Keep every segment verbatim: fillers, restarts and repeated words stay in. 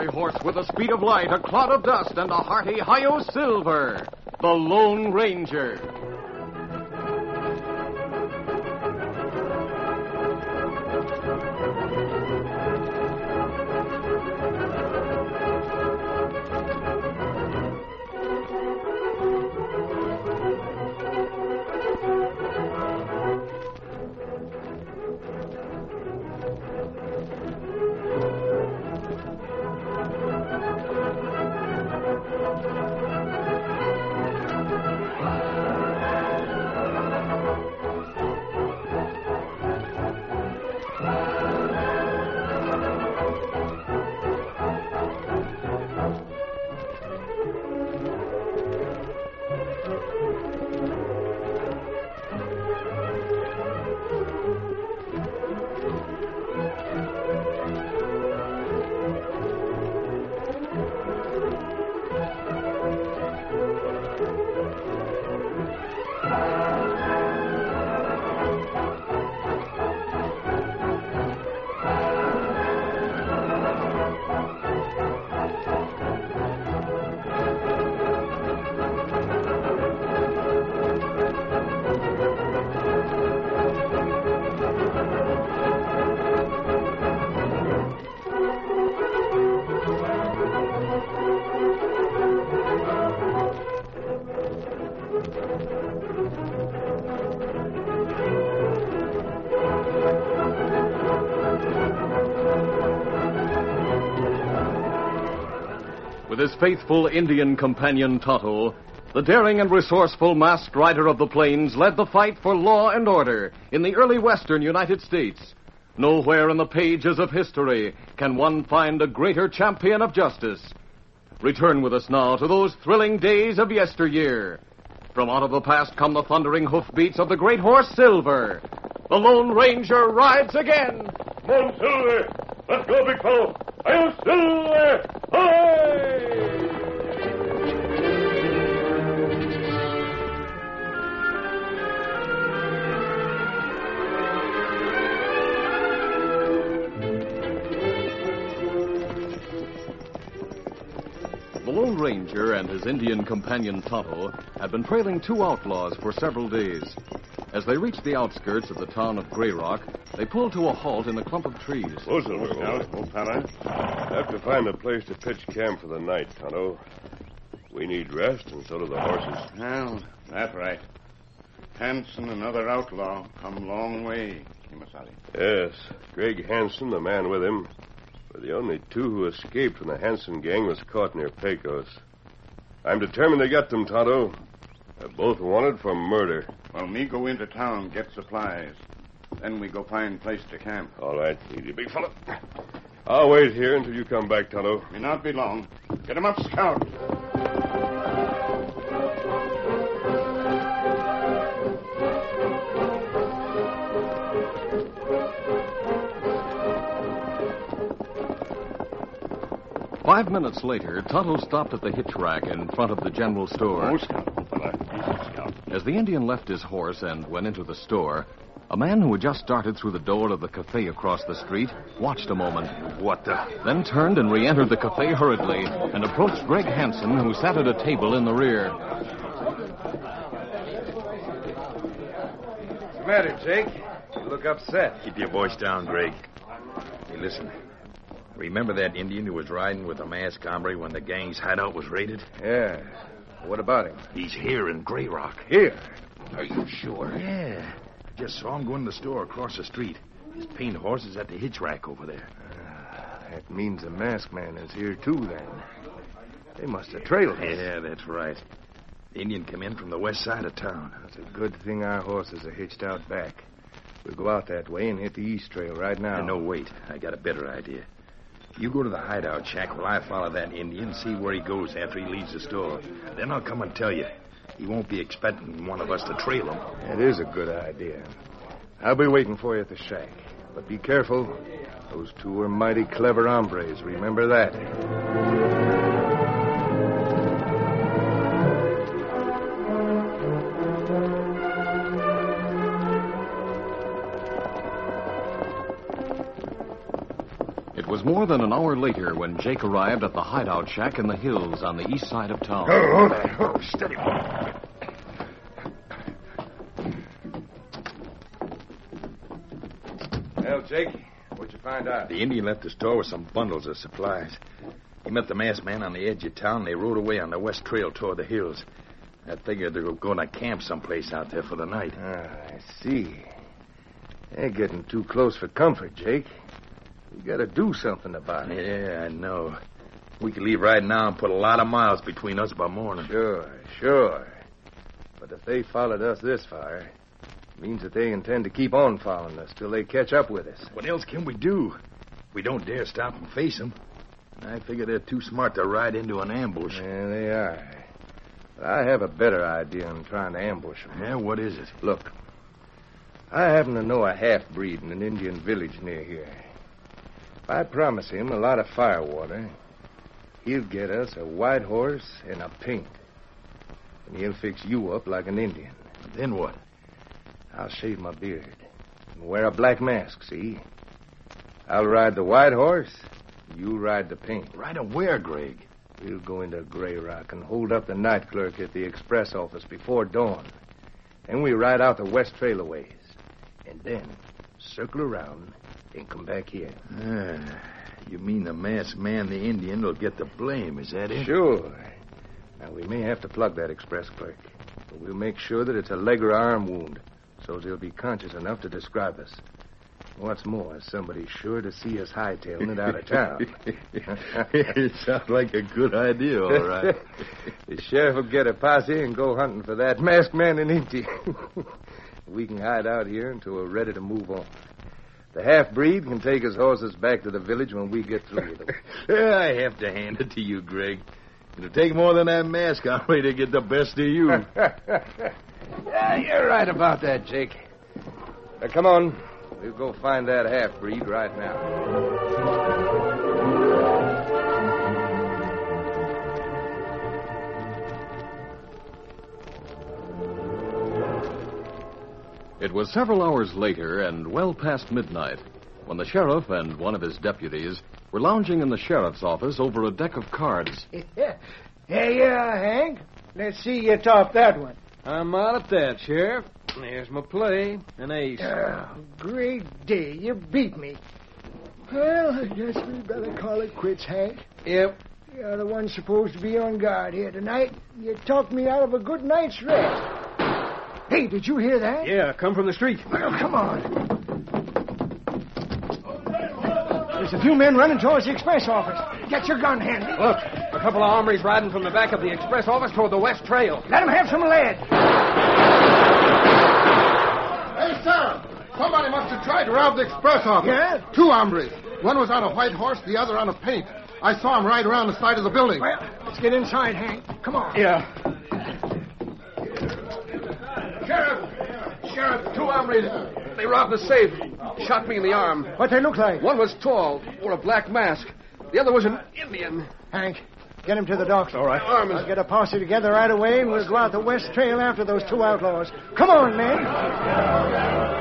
fiery horse with the speed of light, a cloud of dust, and a hearty Hi-Yo Silver, the Lone Ranger. With his faithful Indian companion Tonto, the daring and resourceful masked rider of the plains led the fight for law and order in the early western United States. Nowhere in the pages of history can one find a greater champion of justice. Return with us now to those thrilling days of yesteryear. From out of the past come the thundering hoofbeats of the great horse Silver. The Lone Ranger rides again. Come on, Silver. Let's go, big fellow. I'll Silver. Hi! The Lone Ranger and his Indian companion Tonto had been trailing two outlaws for several days. As they reached the outskirts of the town of Grey Rock, they pulled to a halt in a clump of trees. Oh, Silver. Now, old pal, I have to find a place to pitch camp for the night, Tonto. We need rest, and so do the horses. Well, that's right. Hanson, another outlaw, come long way, Kimasabi. Yes, Greg Hanson, the man with him, were the only two who escaped when the Hanson gang was caught near Pecos. I'm determined to get them, Tonto. They're both wanted for murder. Well, me go into town, get supplies. Then we go find place to camp. All right, easy, big fella. I'll wait here until you come back, Tonto. May not be long. Get him up, Scout. Five minutes later, Tonto stopped at the hitch rack in front of the general store. Oh, Scout, old fella. Easy, Scout. As the Indian left his horse and went into the store, a man who had just started through the door of the cafe across the street watched a moment. What the? Then turned and re-entered the cafe hurriedly and approached Greg Hanson, who sat at a table in the rear. What's the matter, Jake? You look upset. Keep your voice down, Greg. Hey, listen. Remember that Indian who was riding with a masked hombre when the gang's hideout was raided? Yeah. What about him? He's here in Grey Rock. Here? Are you sure? Yeah. I just saw him go in the store across the street. His paint horse is at the hitch rack over there. Uh, that means the masked man is here, too, then. They must have trailed him. Yeah, that's right. The Indian came in from the west side of town. It's a good thing our horses are hitched out back. We'll go out that way and hit the east trail right now. Uh, no, wait. I got a better idea. You go to the hideout shack while I follow that Indian and see where he goes after he leaves the store. Then I'll come and tell you. He won't be expecting one of us to trail him. That is a good idea. I'll be waiting for you at the shack. But be careful. Those two are mighty clever hombres. Remember that. It was more than an hour later when Jake arrived at the hideout shack in the hills on the east side of town. Oh, hold on. Oh, steady. Well, Jake, what'd you find out? The Indian left the store with some bundles of supplies. He met the masked man on the edge of town, and they rode away on the west trail toward the hills. I figured they were going to camp someplace out there for the night. Ah, I see. They're getting too close for comfort, Jake. We got to do something about it. Yeah, I know. We could leave right now and put a lot of miles between us by morning. Sure, sure. But if they followed us this far, it means that they intend to keep on following us till they catch up with us. What else can we do? We don't dare stop and face them. I figure they're too smart to ride into an ambush. Yeah, they are. But I have a better idea than trying to ambush them. Yeah, what is it? Look, I happen to know a half-breed in an Indian village near here. If I promise him a lot of firewater, he'll get us a white horse and a paint. And he'll fix you up like an Indian. Then what? I'll shave my beard and wear a black mask, see? I'll ride the white horse, you ride the paint. Ride a where, Greg? We'll go into Grey Rock and hold up the night clerk at the express office before dawn. Then we ride out the west trail a ways. And then circle around and come back here. Ah, you mean the masked man, the Indian, will get the blame, is that it? Sure. Now, we may have to plug that express clerk, but we'll make sure that it's a leg or arm wound, so he'll be conscious enough to describe us. What's more, somebody's sure to see us hightailing it out of town. It sounds like a good idea, all right. The sheriff will get a posse and go hunting for that masked man in Indy. We can hide out here until we're ready to move on. The half-breed can take his horses back to the village when we get through with them. I have to hand it to you, Greg. It'll take more than that mask on me to get the best of you. Yeah, you're right about that, Jake. Now, come on. We'll go find that half-breed right now. It was several hours later and well past midnight when the sheriff and one of his deputies were lounging in the sheriff's office over a deck of cards. Yeah, yeah, Hank. Let's see you top that one. I'm out at that, Sheriff. There's my play, an ace. Oh, great day. You beat me. Well, I guess we better call it quits, Hank. Yep. You're the one supposed to be on guard here tonight. You talked me out of a good night's rest. Hey, did you hear that? Yeah, come from the street. Well, come on. There's a few men running towards the express office. Get your gun handy. Look, a couple of hombres riding from the back of the express office toward the west trail. Let them have some lead. Hey, Sarah, somebody must have tried to rob the express office. Yeah? Two hombres. One was on a white horse, the other on a paint. I saw him ride around the side of the building. Well, let's get inside, Hank. Come on. Yeah. Sheriff! Sheriff, Two hombres. They robbed the safe. Shot me in the arm. What they look like? One was tall, wore a black mask. The other was an Indian. Hank, get him to the doctor. All right. Arm is... I'll get a posse together right away, and we'll go out the west trail after those two outlaws. Come on, men.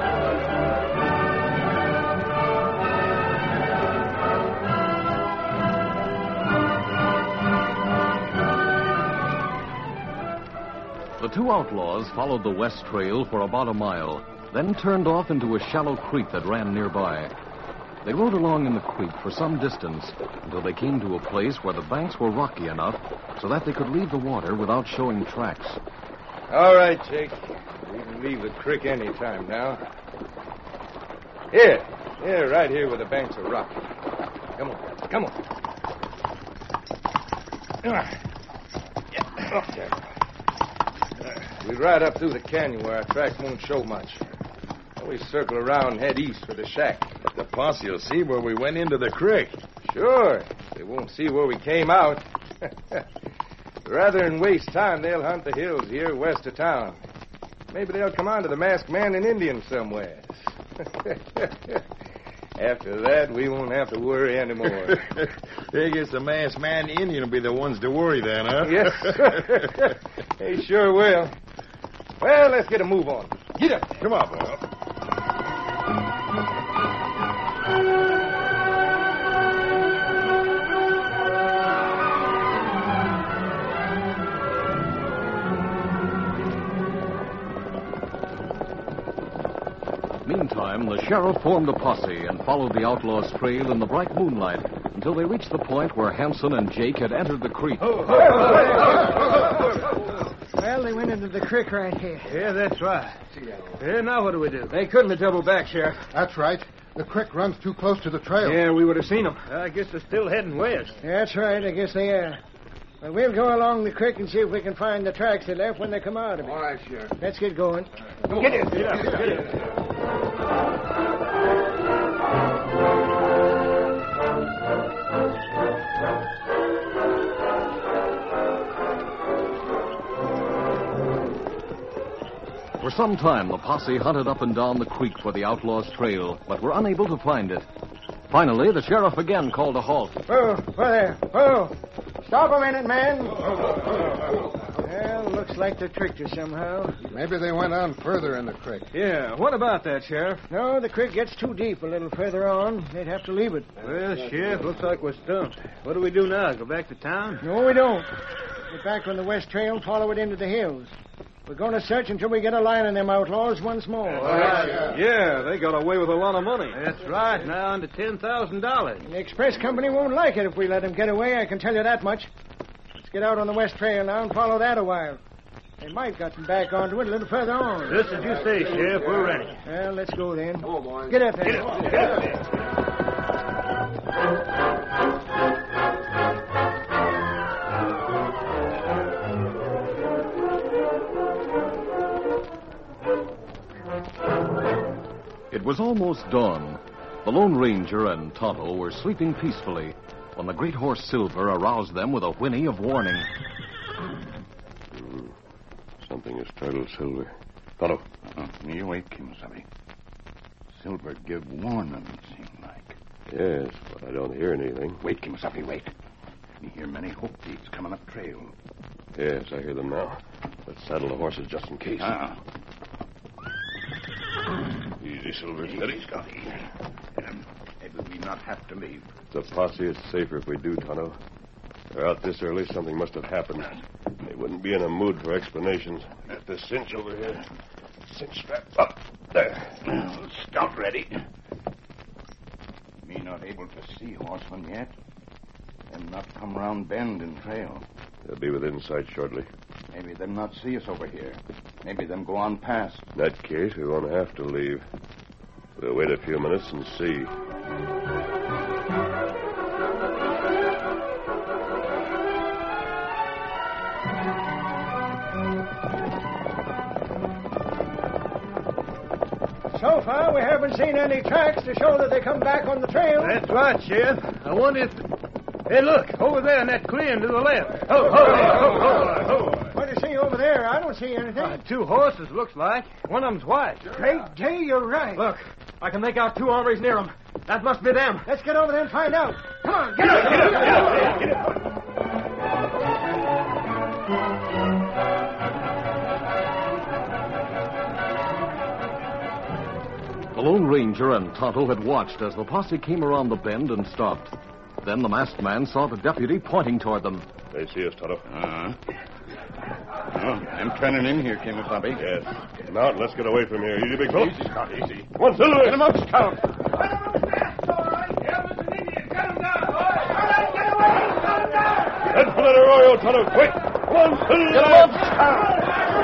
The two outlaws followed the west trail for about a mile, then turned off into a shallow creek that ran nearby. They rode along in the creek for some distance until they came to a place where the banks were rocky enough so that they could leave the water without showing tracks. All right, Jake. We can leave the creek any time now. Here. Here, right here where the banks are rocky. Come on. Come on. Yeah. Up there. We ride up through the canyon where our tracks won't show much. Then we circle around and head east for the shack. The posse will see where we went into the creek. Sure. They won't see where we came out. Rather than waste time, they'll hunt the hills here west of town. Maybe they'll come on to the masked man and Indian somewhere. After that, we won't have to worry anymore. I guess the masked man and Indian will be the ones to worry then, huh? Yes. They sure will. Well, let's get a move on. Get up. Come on, boy. Meantime, the sheriff formed a posse and followed the outlaws' trail in the bright moonlight until they reached the point where Hanson and Jake had entered the creek. Well, they went into the creek right here. Yeah, that's right. Yeah, now what do we do? They couldn't have doubled back, Sheriff. That's right. The creek runs too close to the trail. Yeah, we would have seen them. I guess they're still heading west. That's right. I guess they are. Well, we'll go along the creek and see if we can find the tracks they left when they come out of it. All right, Sheriff. Let's get going. Get in. Get up, get up. For some time, the posse hunted up and down the creek for the outlaws' trail, but were unable to find it. Finally, the sheriff again called a halt. Whoa, whoa there. Whoa. Stop a minute, man. Well, looks like they tricked you somehow. Maybe they went on further in the creek. Yeah, what about that, Sheriff? No, the creek gets too deep a little further on. They'd have to leave it. Well, Sheriff, looks like we're stumped. What do we do now? Go back to town? No, we don't. Get back on the west trail and follow it into the hills. We're going to search until we get a line on them outlaws once more. All right, Sheriff. Yeah, they got away with a lot of money. That's right. Now on to ten thousand dollars. The express company won't like it if we let them get away, I can tell you that much. Let's get out on the west trail now and follow that a while. They might got them back onto it a little further on. Just as you say, Sheriff. We're ready. Well, let's go then. Oh, boy. Get up there. Get up, get up there. It was almost dawn. The Lone Ranger and Tonto were sleeping peacefully when the great horse Silver aroused them with a whinny of warning. Mm. Something has startled Silver. Tonto. Uh, me awake, Kimasabi. Silver give warning, it seemed like. Yes, but I don't hear anything. Wait, Kimasabi, wait. Me hear many hoof beats coming up trail. Yes, I hear them now. Let's saddle the horses just in case. Ah. Easy, Silver. Steady. Scotty. Um, maybe we not have to leave. The posse is safer if we do, Tonto. They're out this early. Something must have happened. They wouldn't be in a mood for explanations. At the cinch over here. Cinch strap up. There. Scout ready. Me not able to see horsemen yet. Them not come round bend and trail. They'll be within sight shortly. Maybe them not see us over here. Maybe them go on past. In that case, we won't have to leave. We'll wait a few minutes and see. So far, we haven't seen any tracks to show that they come back on the trail. That's right, Sheriff. I wonder if... Hey, look, over there in that clearing to the left. Ho, ho, ho, ho, ho. What do you see over there? I don't see anything. Uh, two horses, looks like. One of them's white. Great day, you're right. Look, I can make out two hombres near them. That must be them. Let's get over there and find out. Come on, get up, Get up, get up, get up. The Lone Ranger and Tonto had watched as the posse came around the bend and stopped. Then the masked man saw the deputy pointing toward them. They see us, Tonto. Uh-huh. Well, I'm turning in here, Kimasabi. Yes. Come out and let's get away from here. Easy, big fellow. Easy, Scott, easy. Come on, Silver. Get him up, Scout. Head for that arroyo, Tonto. Quick. Come on, Silver. Get him up, Scout.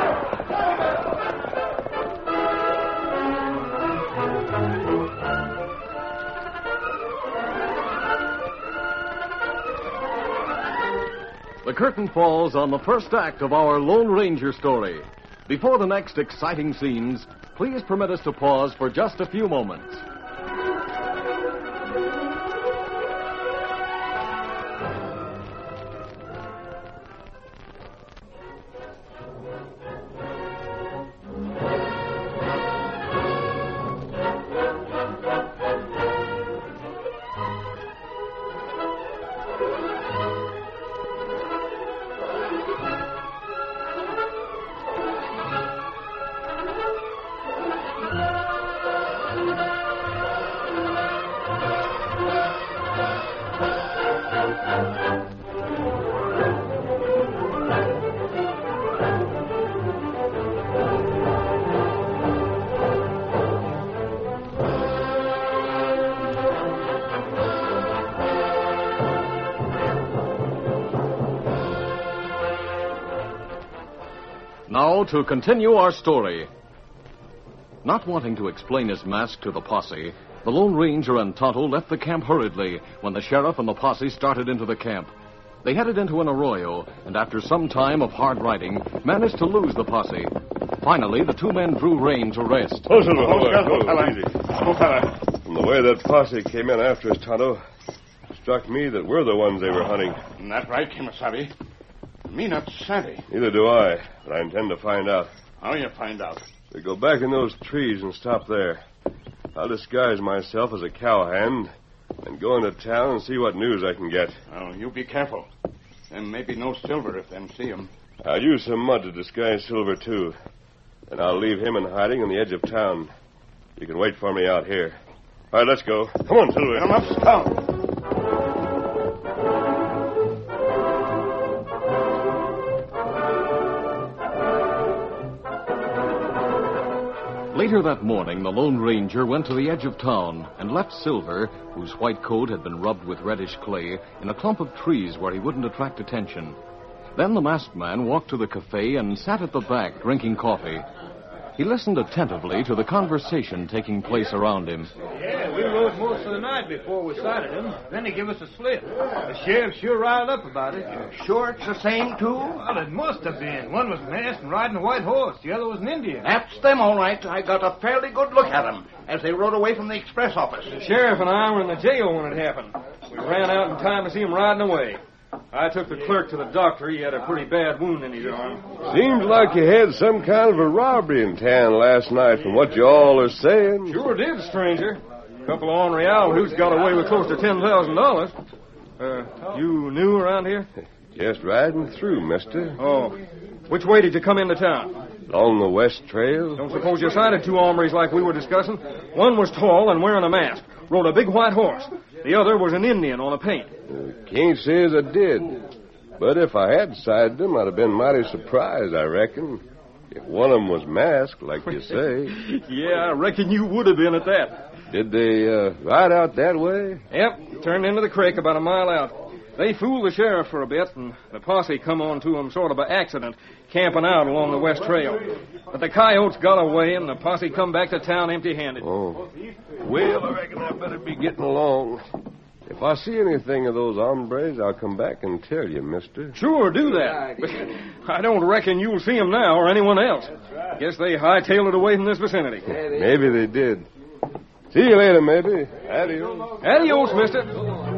The curtain falls on the first act of our Lone Ranger story. Before the next exciting scenes, please permit us to pause for just a few moments. Now, to continue our story. Not wanting to explain his mask to the posse, the Lone Ranger and Tonto left the camp hurriedly when the sheriff and the posse started into the camp. They headed into an arroyo, and after some time of hard riding, managed to lose the posse. Finally, the two men drew rein to rest. Oh, Silver, Oh, hold oh, fella. Easy. Oh, fella. From the way that posse came in after us, Tonto, it struck me that we're the ones they were hunting. That right, Kimasabi? Me not savvy. Neither do I, but I intend to find out. How you find out? We go back in those trees and stop there. I'll disguise myself as a cowhand and go into town and see what news I can get. Oh, you be careful. Then maybe no Silver if them see him. I'll use some mud to disguise Silver, too. And I'll leave him in hiding on the edge of town. You can wait for me out here. All right, let's go. Come on, Silver. Come up, Scout. Later that morning, the Lone Ranger went to the edge of town and left Silver, whose white coat had been rubbed with reddish clay, in a clump of trees where he wouldn't attract attention. Then the masked man walked to the cafe and sat at the back drinking coffee. He listened attentively to the conversation taking place around him. Yeah, we rode most of the night before we sighted him. Then he gave us a slip. The sheriff sure riled up about it. You're sure it's the same two? Well, it must have been. One was masked and riding a white horse. The other was an Indian. That's them, all right. I got a fairly good look at them as they rode away from the express office. The sheriff and I were in the jail when it happened. We ran out in time to see him riding away. I took the clerk to the doctor. He had a pretty bad wound in his arm. Seems like you had some kind of a robbery in town last night from what you all are saying. Sure did, stranger. A couple of ornery Alahoots got away with close to ten thousand dollars. Uh, you new around here? Just riding through, mister. Oh. Which way did you come into town? Along the west trail. Don't suppose you sighted two hombres like we were discussing? One was tall and wearing a mask, rode a big white horse. The other was an Indian on a paint. Uh, can't say as I did. But if I had sighted them, I'd have been mighty surprised, I reckon. If one of them was masked, like you say. Yeah, I reckon you would have been at that. Did they uh, ride out that way? Yep, turned into the creek about a mile out. They fooled the sheriff for a bit, and the posse come on to them sort of by accident, camping out along the west trail. But the coyotes got away, and the posse come back to town empty-handed. Oh. Well, I reckon I better be getting along. If I see anything of those hombres, I'll come back and tell you, mister. Sure, do that. But I don't reckon you'll see them now or anyone else. Guess they hightailed it away from this vicinity. Maybe they did. See you later, maybe. Adios. Adios, mister.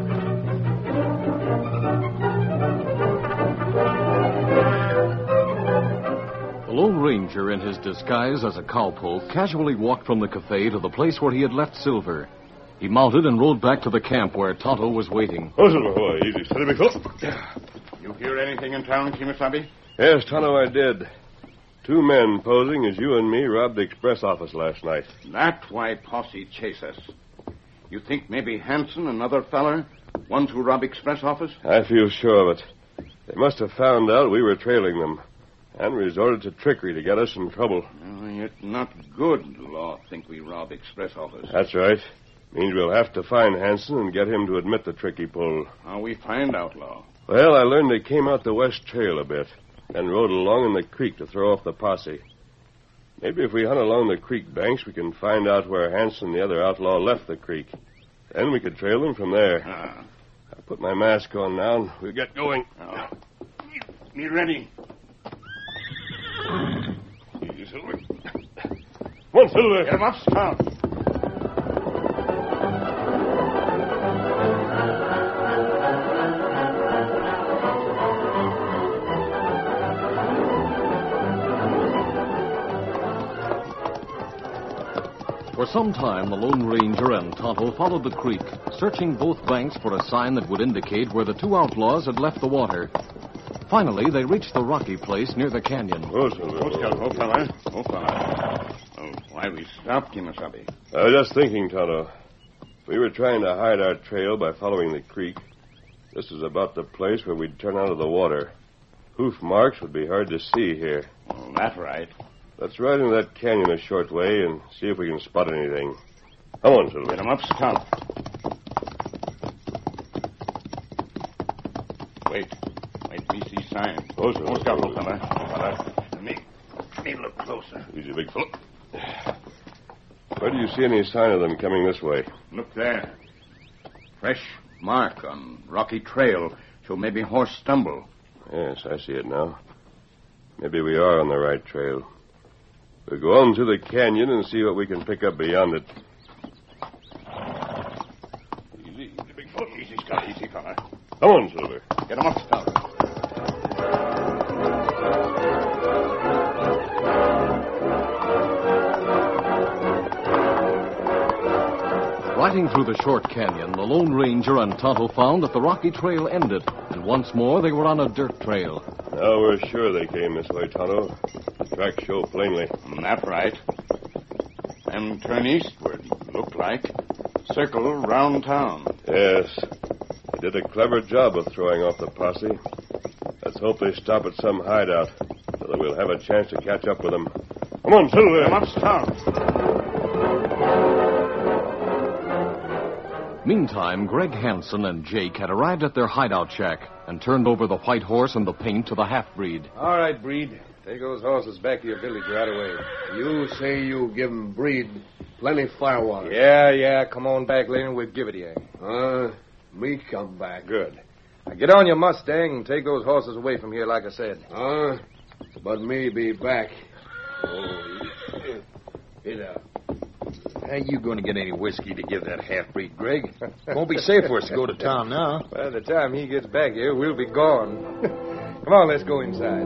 The Lone Ranger, in his disguise as a cowpoke, casually walked from the cafe to the place where he had left Silver. He mounted and rode back to the camp where Tonto was waiting. Oh, Silver, oh, easy. Steady, big fellow. You hear anything in town, Kimasabi? Yes, Tonto, I did. Two men posing as you and me robbed the express office last night. That's why posse chase us. You think maybe Hanson, another feller, ones who rob express office? I feel sure of it. They must have found out we were trailing them and resorted to trickery to get us in trouble. Uh, it's not good, law, think we rob express office. That's right. Means we'll have to find Hanson and get him to admit the trick he pulled. How we find out, law? Well, I learned they came out the west trail a bit, then rode along in the creek to throw off the posse. Maybe if we hunt along the creek banks, we can find out where Hanson and the other outlaw left the creek. Then we could trail them from there. Ah. I'll put my mask on now, and we'll get going. Oh. Me ready. Easy, Silver. Come on, Silver. Get him up, Scout. For some time, the Lone Ranger and Tonto followed the creek, searching both banks for a sign that would indicate where the two outlaws had left the water. Finally, they reached the rocky place near the canyon. Oh, Silver. Oh, Scout, oh, fella. Oh, fella. Oh, why we stopped, Kimasabi? I was just thinking, Tonto. We were trying to hide our trail by following the creek. This is about the place where we'd turn out of the water. Hoof marks would be hard to see here. Oh, that's right. Let's ride into that canyon a short way and see if we can spot anything. Come on, Silver. Get him up, Scout. Wait. Wait, me see sign. Oh, Silver. Oh, Scout, oh, fella. Oh, fella. Me. Closer. Easy, big fellow. Where do you see any sign of them coming this way? Look there. Fresh mark on rocky trail. So maybe horse stumble. Yes, I see it now. Maybe we are on the right trail. We'll go on through the canyon and see what we can pick up beyond it. Easy, easy, big foot. Easy, Scout. Easy, fella. Come on, Silver. Get him up, Scout. Riding through the short canyon, the Lone Ranger and Tonto found that the rocky trail ended, and once more they were on a dirt trail. Now we're sure they came this way, Tonto. The tracks show plainly. That's right. Then turn eastward, look like. Circle round town. Yes. They did a clever job of throwing off the posse. Let's hope they stop at some hideout, so that we'll have a chance to catch up with them. Come on, Silver. Come up, Scout. Meantime, Greg Hansen and Jake had arrived at their hideout shack and turned over the white horse and the paint to the half-breed. All right, Breed. Take those horses back to your village right away. You say you give 'em Breed plenty firewater. Yeah, yeah. Come on back later and we'll give it to you. Uh, me come back. Good. Now get on your Mustang and take those horses away from here, like I said. Uh, but me be back. Oh, get out. How you going to get any whiskey to give that half-breed, Greg? Won't be safe for us to go to town now. By the time he gets back here, we'll be gone. Come on, let's go inside.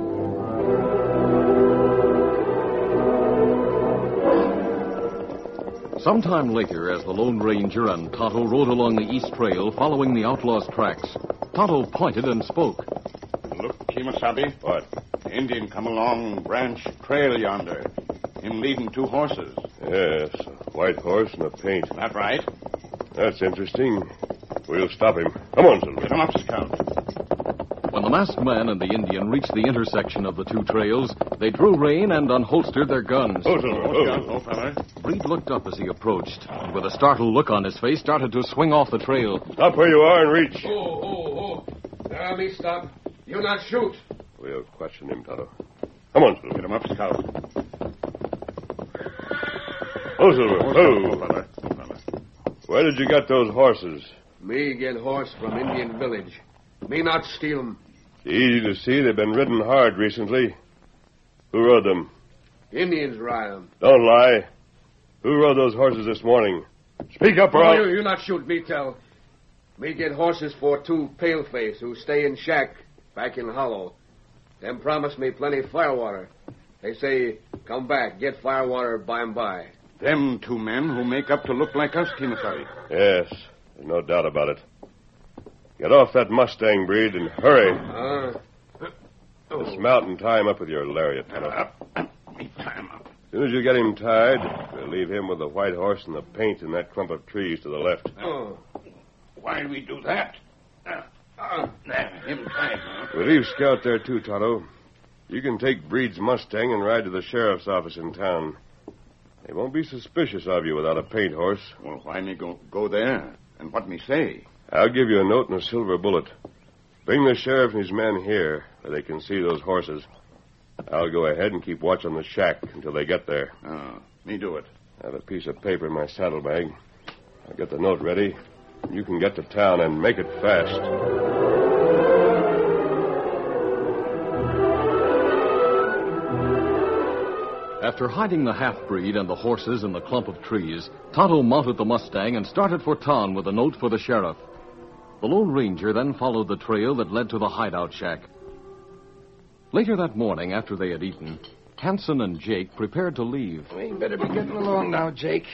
Sometime later, as the Lone Ranger and Tonto rode along the east trail following the outlaws' tracks, Tonto pointed and spoke. Look, Kemosabe. What? Indian come along branch trail yonder. Him leading two horses. Yes, a white horse and a paint. That right? That's interesting. We'll stop him. Come on, Silver. Get him up, Scout. When the masked man and the Indian reached the intersection of the two trails, they drew rein and unholstered their guns. Oh, Silver. Oh, Scout. Oh, fella. Breed looked up as he approached, and with a startled look on his face, started to swing off the trail. Stop where you are and reach. Oh, oh, oh. Now, me stop. You not shoot. We'll question him, Tonto. Come on, Silver. Get him up, Scout. Oh, Silver. Oh, Oh. fella. Oh, fella. Where did you get those horses? Me get horse from Indian village. Me not steal 'em. Easy to see they've been ridden hard recently. Who rode them? Indians ride 'em. Don't lie. Who rode those horses this morning? Speak up, or Oh, I'll... you, you not shoot me, tell. Me get horses for two paleface who stay in shack back in Hollow. Them promise me plenty firewater. They say, come back, get firewater by and by. Them two men who make up to look like us, Kemosabe. Yes, there's no doubt about it. Get off that Mustang, Breed, and hurry. Uh, Dismount and tie him up with your lariat, Tonto. Up, up. Me tie him up. As soon as you get him tied, we'll leave him with the white horse and the paint in that clump of trees to the left. oh. Why do we do that? Uh, uh, there, him tied now. We'll leave Scout there, too, Tonto. You can take Breed's Mustang and ride to the sheriff's office in town. They won't be suspicious of you without a paint horse. Well, why me go go there? And what me say? I'll give you a note and a silver bullet. Bring the sheriff and his men here, where they can see those horses. I'll go ahead and keep watch on the shack until they get there. Oh, me do it. I have a piece of paper in my saddlebag. I'll get the note ready. You can get to town and make it fast. After hiding the half-breed and the horses in the clump of trees, Tonto mounted the Mustang and started for town with a note for the sheriff. The Lone Ranger then followed the trail that led to the hideout shack. Later that morning, after they had eaten, Hansen and Jake prepared to leave. We better be getting along now, Jake.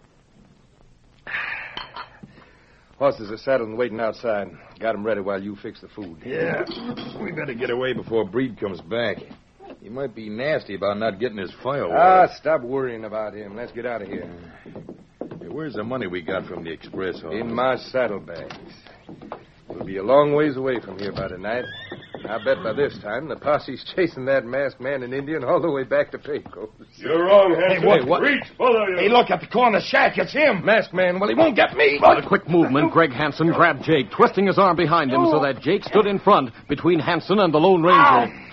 Horses are saddled and waiting outside. Got them ready while you fix the food. Yeah, we better get away before Breed comes back. He might be nasty about not getting his firewood. Ah, stop worrying about him. Let's get out of here. Hey, where's the money we got from the express office? In my saddlebags. We'll be a long ways away from here by tonight. I bet by this time the posse's chasing that masked man and Indian all the way back to Pecos. You're wrong, Hanson. Hey, what- what- Reach, both of you. Hey, look at the corner shack. It's him. Masked man, well, he won't get me. With a quick movement, Greg Hansen grabbed Jake, twisting his arm behind him so that Jake stood in front between Hansen and the Lone Ranger.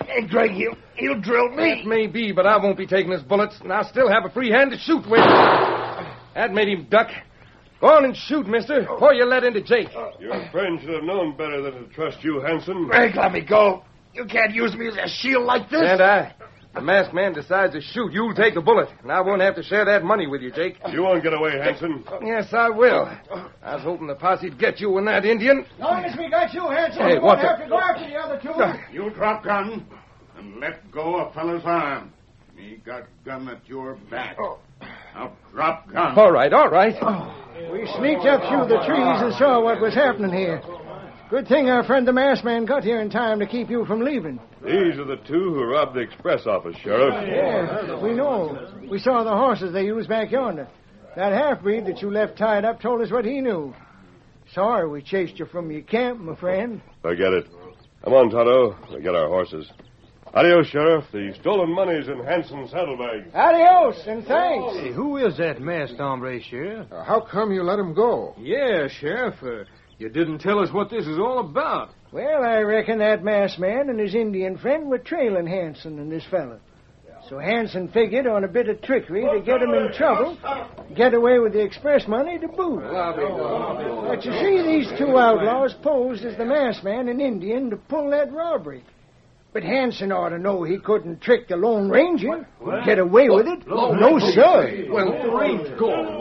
Hey, Greg, he'll, he'll drill me. That may be, but I won't be taking his bullets, and I'll still have a free hand to shoot with. That made him duck. Go on and shoot, mister, before you let into Jake. Your friend should have known better than to trust you, Hanson. Greg, let me go. You can't use me as a shield like this. And I. The masked man decides to shoot, you'll take a bullet, and I won't have to share that money with you, Jake. You won't get away, Hanson. Yes, I will. I was hoping the posse'd get you and that Indian. As long as we got you, Hanson, Hey, we what won't the- have to go after the other two. You drop gun and let go a fellow's arm. Me got gun at your back. Now drop gun. All right, all right. We sneaked up through the trees and saw what was happening here. Good thing our friend the masked man got here in time to keep you from leaving. These are the two who robbed the express office, Sheriff. Yeah, we know. We saw the horses they used back yonder. That half-breed that you left tied up told us what he knew. Sorry we chased you from your camp, my friend. Forget it. Come on, Tonto. We'll get our horses. Adios, Sheriff. The stolen money's in Hanson's saddlebags. Adios, and thanks. Hey, who is that masked hombre, Sheriff? Uh, how come you let him go? Yeah, Sheriff. Uh, you didn't tell us what this is all about. Well, I reckon that masked man and his Indian friend were trailing Hanson and this fella. So Hanson figured on a bit of trickery to get him in trouble, get away with the express money to boot. But you see, these two outlaws posed as the masked man and Indian to pull that robbery. But Hanson ought to know he couldn't trick the Lone Ranger, get away with it. No, sir. Well, great God.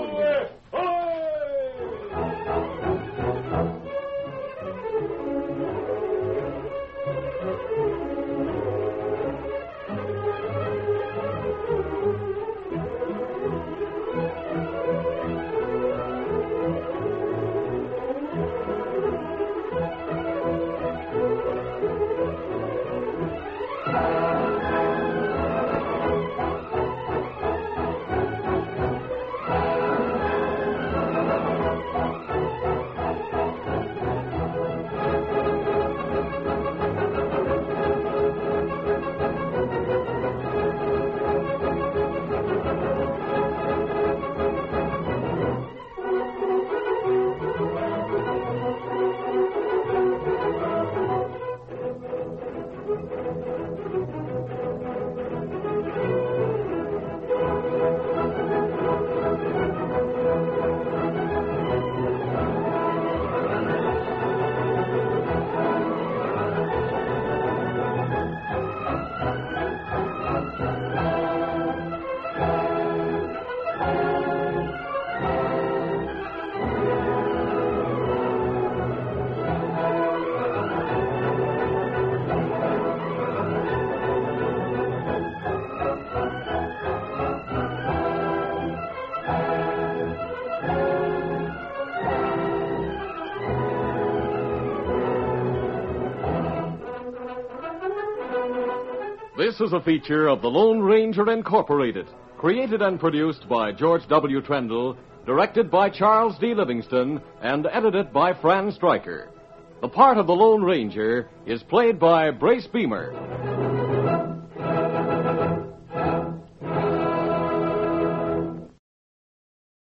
This is a feature of the Lone Ranger Incorporated, created and produced by George W. Trendle, directed by Charles D. Livingston, and edited by Fran Stryker. The part of the Lone Ranger is played by Brace Beamer.